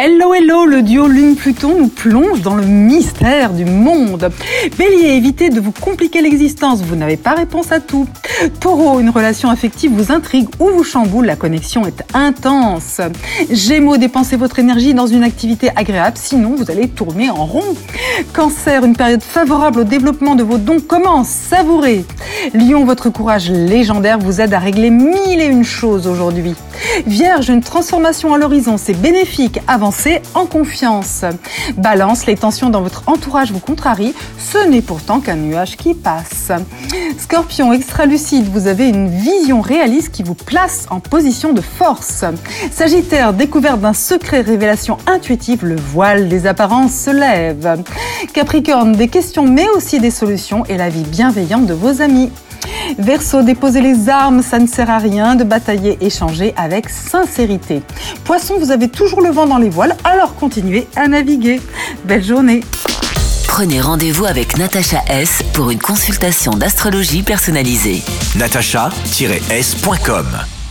Hello, hello, le duo Lune-Pluton nous plonge dans le mystère du monde. Bélier, évitez de vous compliquer l'existence, vous n'avez pas réponse à tout. Taureau, une relation affective vous intrigue ou vous chamboule, la connexion est intense. Gémeaux, dépensez votre énergie dans une activité agréable, sinon vous allez tourner en rond. Cancer, une période favorable au développement de vos dons commence, savourez. Lion, votre courage légendaire vous aide à régler 1001 choses aujourd'hui. Vierge, une transformation à l'horizon, c'est bénéfique, avancez en confiance. Balance, les tensions dans votre entourage vous contrarient, ce n'est pourtant qu'un nuage qui passe. Scorpion, extra lucide, vous avez une vision réaliste qui vous place en position de force. Sagittaire, découverte d'un secret, révélation intuitive, le voile des apparences se lève. Capricorne, des questions mais aussi des solutions et la vie bienveillante de vos amis. Verseau, déposez les armes, ça ne sert à rien de batailler, échanger avec sincérité. Poisson, vous avez toujours le vent dans les voiles, alors continuez à naviguer. Belle journée. Prenez rendez-vous avec Natacha S pour une consultation d'astrologie personnalisée. natacha-s.com